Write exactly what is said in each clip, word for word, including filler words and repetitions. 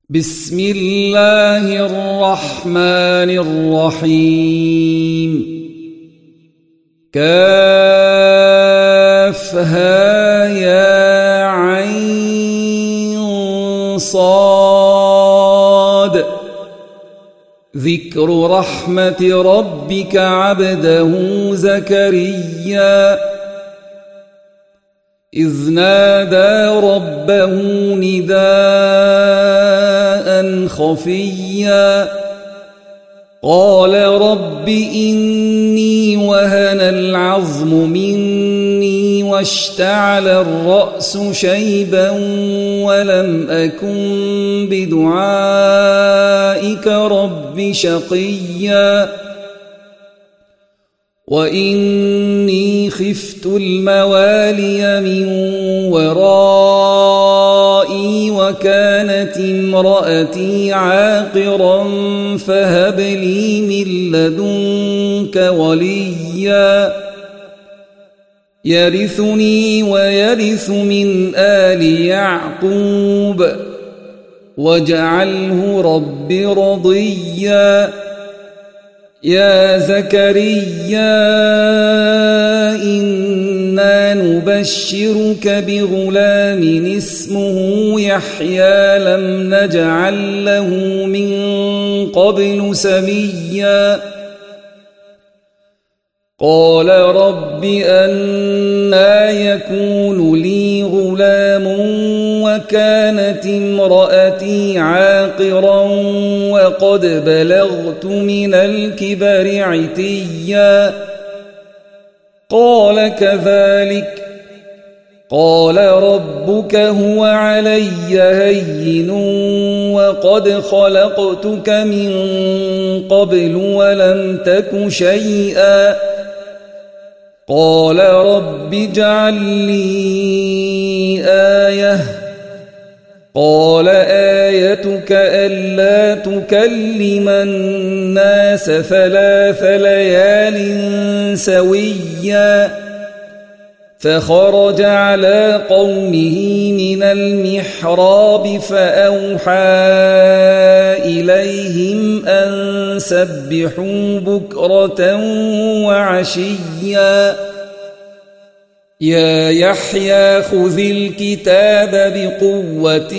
بسم الله الرحمن الرحيم كافها يا عين صاد ذكر رحمة ربك عبده زكريا إذ نادى ربه نداء خفيا قال رب إني وهن العظم مني واشتعل الرأس شيبا ولم أكن بدعائك رب شقيا وإني خفت الموالي من ورائي وكانت امرأتي عاقرا فهب لي من لدنك وليا يرثني ويرث من آل يعقوب واجعله رب رضيا يا زكريا إنا نبشرك بغلام اسمه يحيى لم نجعل له من قبل سميا قال رب أنى يكون لي غلام وكانت امرأتي عاقرا وقد بلغت من الكبر عتيا قال كذلك قال ربك هو علي هين وقد خلقتك من قبل ولم تك شيئا قال رب اجعل لي آية قال آيتك ألا تكلم الناس ثلاث ليال سويا فخرج على قومه من المحراب فأوحى إليهم أن سبحوا بكرة وعشيا يا يحيى خذ الكتاب بقوة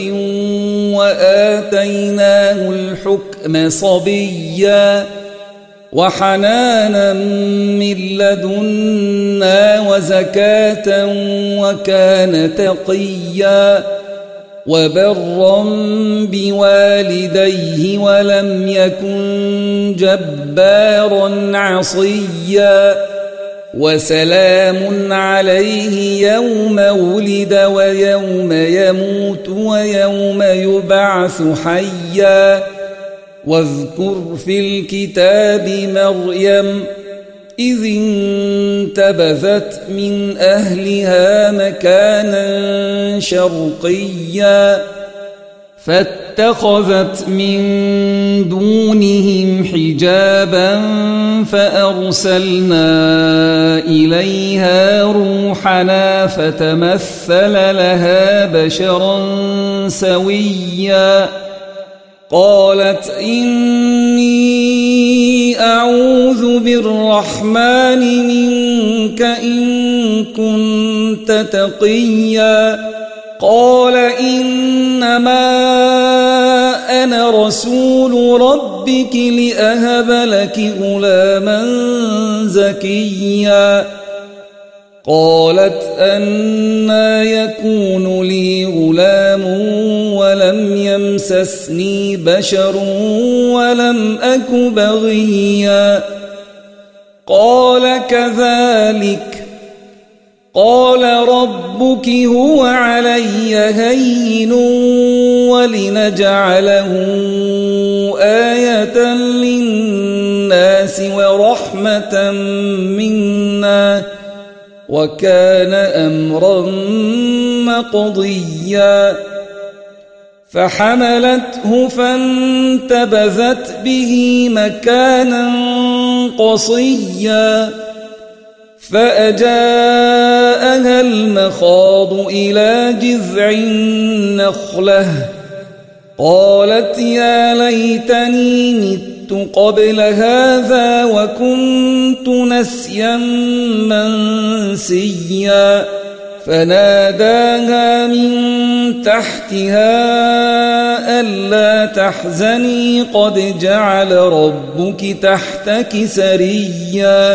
وآتيناه الحكم صبيا وحنانا من لدنا وزكاة وكان تقيا وبرا بوالديه ولم يكن جبارا عصيا وسلام عليه يوم ولد ويوم يموت ويوم يبعث حيا واذكر في الكتاب مريم إذ انتبذت من أهلها مكانا شرقيا فاتخذت من دونهم حجابا فأرسلنا إليها روحنا فتمثل لها بشرا سويا قالت إني أعوذ بالرحمن منك إن كنت تقيا قال إنما أنا رسول ربك لأهب لك غلاما زكيا قالت أنى يكون لي غلام ولم يمسسني بشر ولم أك بغيا قال كذلك قال ربك هو علي هين ولنجعله آية للناس ورحمة منا وكان أمرا مقضيا فحملته فانتبذت به مكانا قصيا فأجاءها المخاض إلى جذع النخلة قالت يا ليتني مت قبل هذا وكنت نسيا منسيا فناداها من تحتها ألا تحزني قد جعل ربك تحتك سريا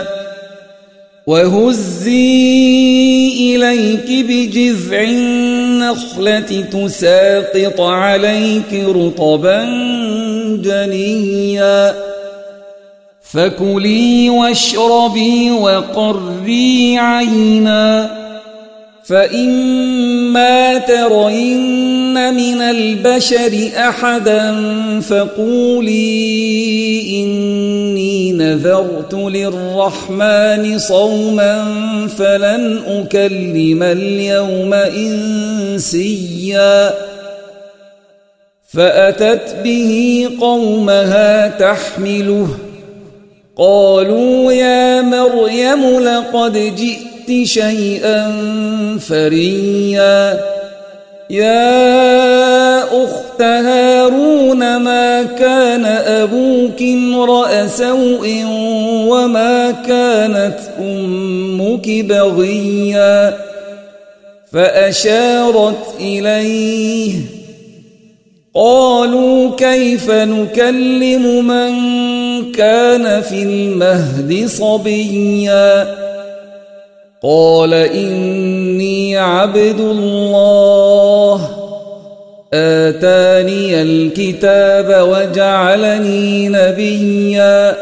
وهزي إليك بجذع النخلة تساقط عليك رطبا جنيا فكلي واشربي وقري عينا فإما ترين من البشر أحدا فقولي إني نذرت للرحمن صوما فلن أكلم اليوم إنسيا فأتت به قومها تحمله قالوا يا مريم لقد جئت شيئا فريا يا أخت هارون ما كان أبوك امرأ سوء وما كانت أمك بغيا فأشارت إليه قالوا كيف نكلم من كان في المهد صبيا قال إني عبد الله آتاني الكتاب وجعلني نبيا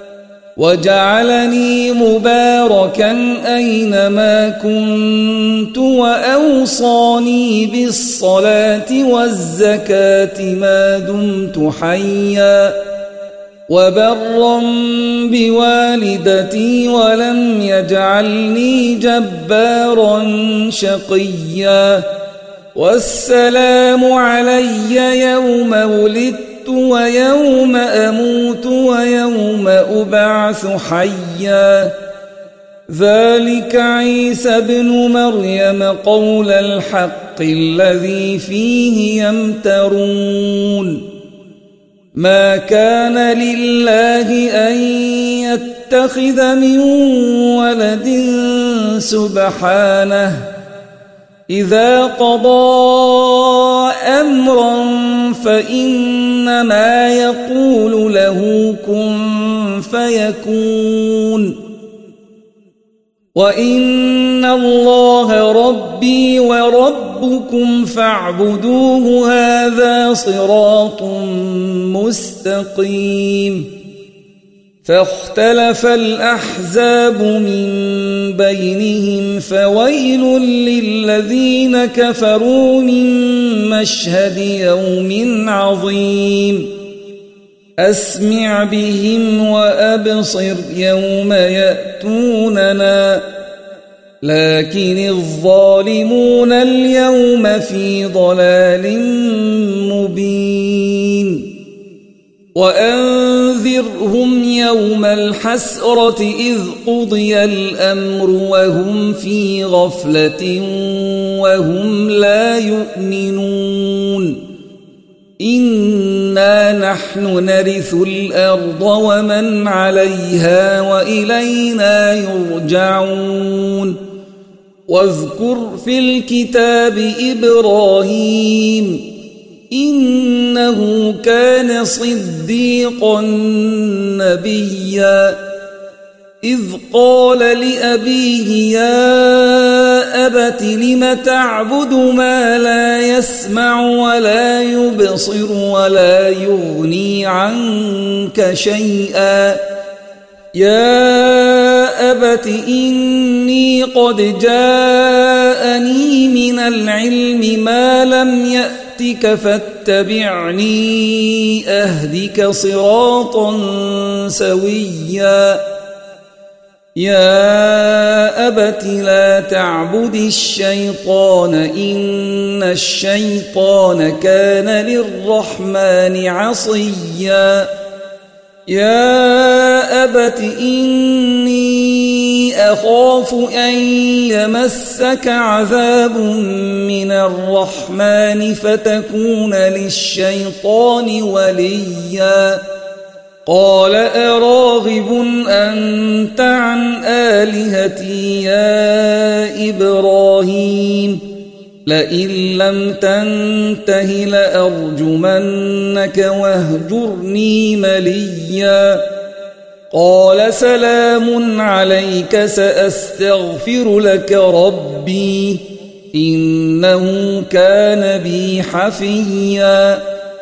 وجعلني مباركا أينما كنت وأوصاني بالصلاة والزكاة ما دمت حيا وبرا بوالدتي ولم يجعلني جبارا شقيا والسلام علي يوم ولدت ويوم أموت ويوم أبعث حيا ذلك عيسى ابن مريم قول الحق الذي فيه يمترون ما كان لله أن يتخذ من ولد سبحانه إذا قضى أمرا فإنما يقول له كن فيكون وإن الله ربي وربكم فاعبدوه هذا صراط مستقيم فاختلف الأحزاب من بينهم فويل للذين كفروا من مشهد يوم عظيم أسمع بهم وأبصر يوم يأتوننا لكن الظالمون اليوم في ضلال مبين وأنذرهم يوم الحسرة إذ قضي الأمر وهم في غفلة وهم لا يؤمنون إنا نحن نرث الأرض ومن عليها وإلينا يرجعون واذكر في الكتاب إبراهيم إنه كان صديقا نبيا إذ قال لأبيه يا أبت لم تعبد ما لا يسمع ولا يبصر ولا يغني عنك شيئا يا أبت إني قد جاءني من العلم ما لم يأتك فاتبعني أهدك صراطا سويا يا أبت لا تعبد الشيطان إن الشيطان كان للرحمن عصيا يا أبت إني أخاف أن يمسك عذاب من الرحمن فتكون للشيطان وليا قال أراغب أنت عن آلهتي يا إبراهيم لئن لم تنته لأرجمنك واهجرني مليا قال سلام عليك سأستغفر لك ربي إنه كان بي حفيا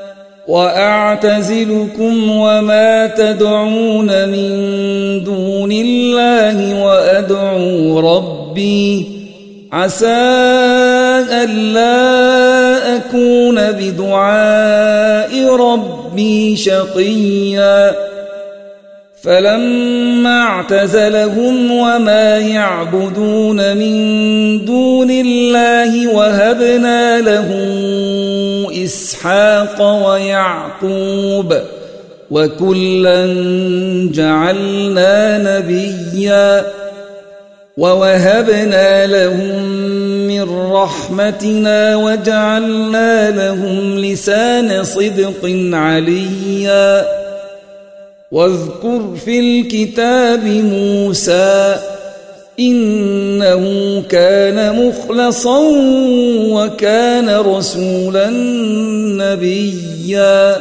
وأعتزلكم وما تدعون من دون الله وأدعو ربي عسى ألا أكون بدعاء ربي شقيا فلما اعتزلهم وما يعبدون من دون الله وهبنا له إسحاق ويعقوب وكلا جعلنا نبيا ووهبنا لهم من رحمتنا وجعلنا لهم لسان صدق عليا واذكر في الكتاب موسى إنه كان مخلصا وكان رسولا نبيا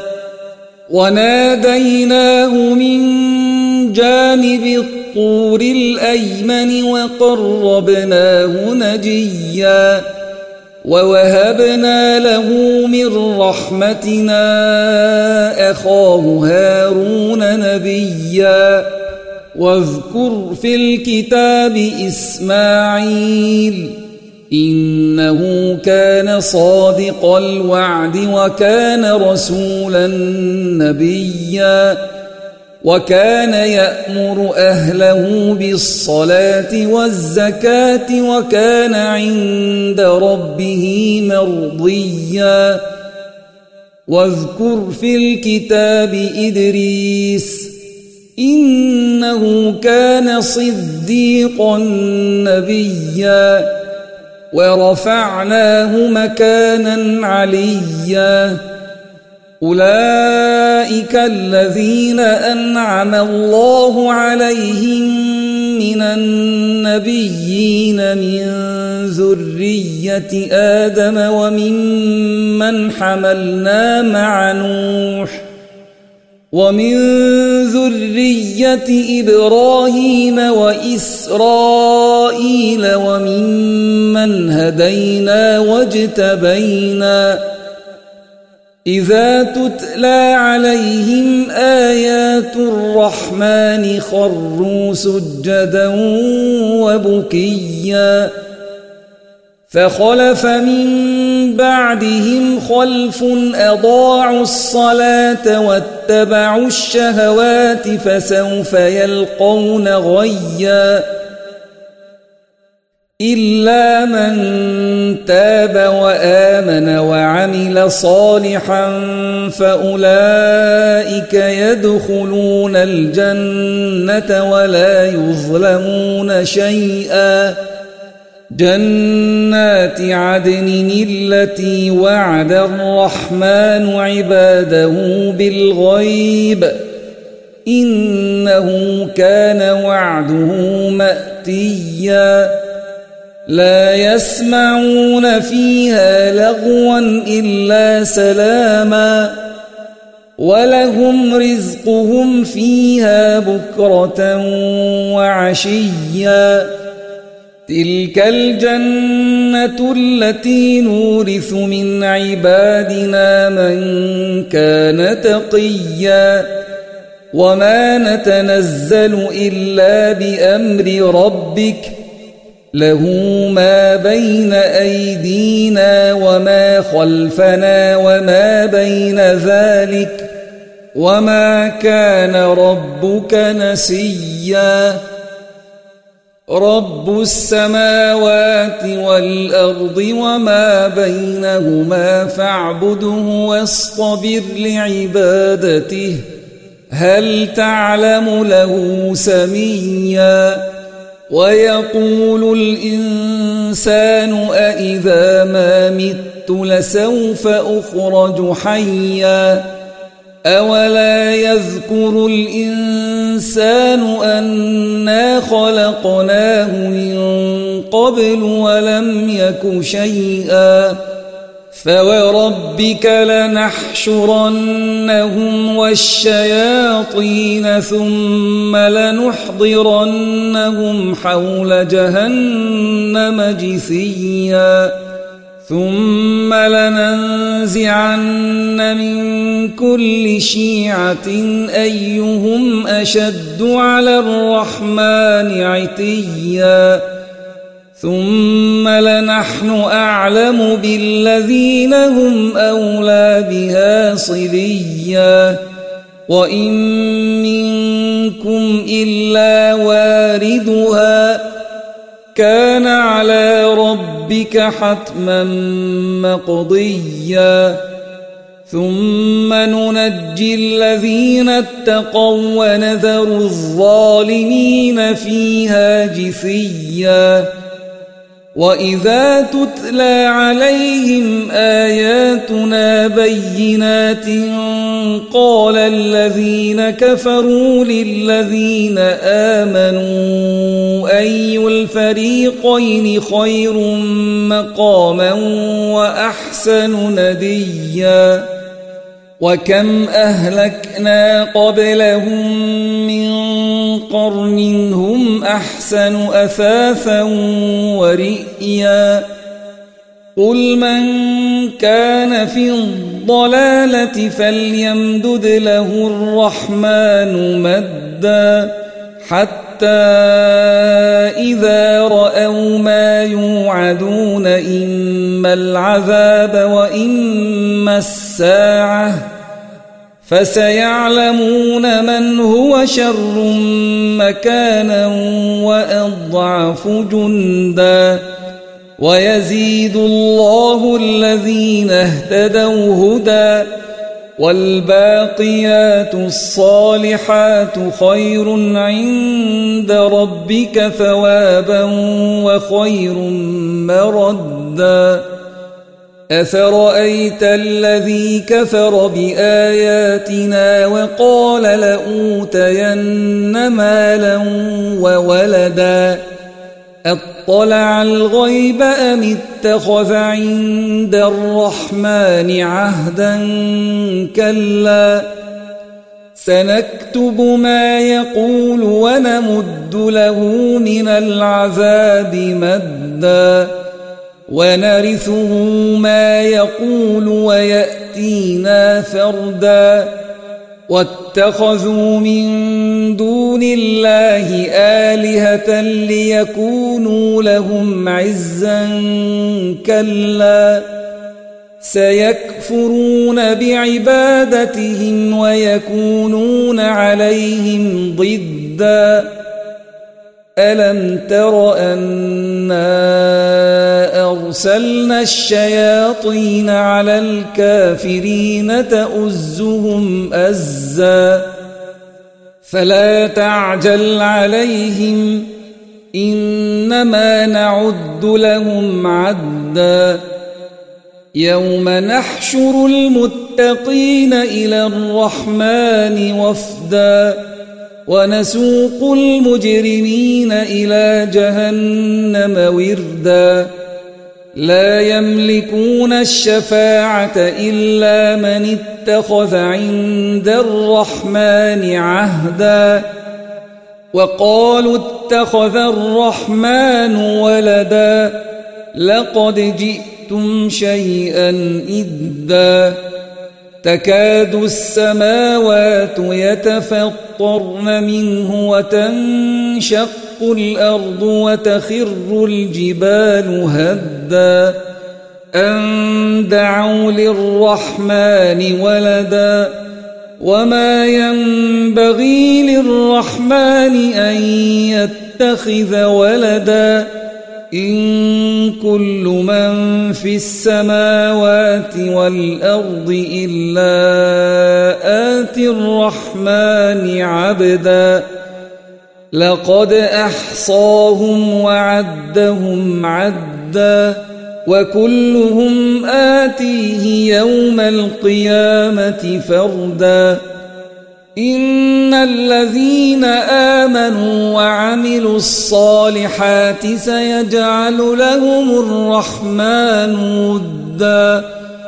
وناديناه من جانب الطور الأيمن وقربناه نجيا ووهبنا له من رحمتنا أخاه هارون نبيا واذكر في الكتاب إسماعيل إنه كان صادق الوعد وكان رسولا نبيا وكان يأمر أهله بالصلاة والزكاة وكان عند ربه مرضيا واذكر في الكتاب إدريس إنه كان صديقا نبيا ورفعناه مكانا عليا أولئك الذين أنعم الله عليهم من النبيين من ذرية آدم وممن حملنا مع نوح ومن ذرية إبراهيم وإسرائيل وممن هدينا واجتبينا إذا تتلى عليهم آيات الرحمن خروا سجدا وبكيا فخلف من بعدهم خلف أضاعوا الصلاة واتبعوا الشهوات فسوف يلقون غيا إلا من تاب وآمن وعمل صالحا فأولئك يدخلون الجنة ولا يظلمون شيئا جنات عدن التي وعد الرحمن عباده بالغيب إنه كان وعده مأتيا لا يسمعون فيها لغوا إلا سلاما ولهم رزقهم فيها بكرة وعشيا تلك الجنة التي نورث من عبادنا من كان تقيا وما نتنزل إلا بأمر ربك له ما بين أيدينا وما خلفنا وما بين ذلك وما كان ربك نسيا رب السماوات والأرض وما بينهما فاعبده واصطبر لعبادته هل تعلم له سميا ويقول الإنسان أإذا ما مت لسوف أخرج حيا أولا يذكر الإنسان أنا خلقناه من قبل ولم يك شيئا فوربك لنحشرنهم والشياطين ثم لنحضرنهم حول جهنم جثيا ثم لننزعن من كل شيعة أيهم أشد على الرحمن عتيا ثم لنحن أعلم بالذين هم أولى بها صليا وإن منكم إلا واردها كان على ربك حتما مقضيا ثم ننجي الذين اتقوا ونذر الظالمين فيها جثيا وإذا تتلى عليهم آياتنا بينات قال الذين كفروا للذين آمنوا أي الفريقين خير مقاما وأحسن نديا وكم أهلكنا قبلهم من قرن هم أحسن أثاثا ورئيا قل من كان في الضلالة فليمدد له الرحمن مدا حتى إذا رأوا ما يوعدون إما العذاب وإما الساعة فسيعلمون من هو شر مكانا وأضعف جندا ويزيد الله الذين اهتدوا هدى والباقيات الصالحات خير عند ربك ثوابا وخير مردا أفرأيت الذي كفر بآياتنا وقال لأوتين مالا وولدا أطلع الغيب أم اتخذ عند الرحمن عهدا كلا سنكتب ما يقول ونمد له من العذاب مدا ونرثه ما يقول ويأتينا فردا واتخذوا من دون الله آلهة ليكونوا لهم عزا كلا سيكفرون بعبادتهم ويكونون عليهم ضدا ألم تر أنا أرسلنا الشياطين على الكافرين تؤزهم أزا فلا تعجل عليهم إنما نعد لهم عدا يوم نحشر المتقين إلى الرحمن وفدا ونسوق المجرمين إلى جهنم وردا لا يملكون الشفاعة إلا من اتخذ عند الرحمن عهدا وقالوا اتخذ الرحمن ولدا لقد جئتم شيئا إدا تكاد السماوات يتفطرن منه وتنشق الأرض وتخر الجبال هدا أن دعوا للرحمن ولدا وما ينبغي للرحمن أن يتخذ ولدا إن كل من في السماوات والأرض إلا آتي الرحمن عبدا لقد أحصاهم وعدهم عدا وكلهم آتيه يوم القيامة فردا إن الذين آمنوا وعملوا الصالحات سيجعل لهم الرحمن ودا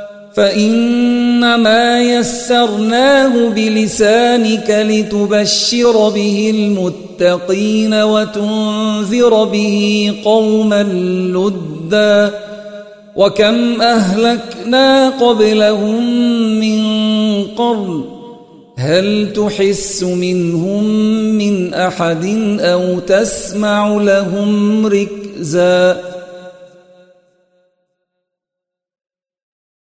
فإنما يسرناه بلسانك لتبشر به المتقين وتنذر به قوما لدا وكم أهلكنا قبلهم من قرن هل تحس منهم من أحد أو تسمع لهم ركزا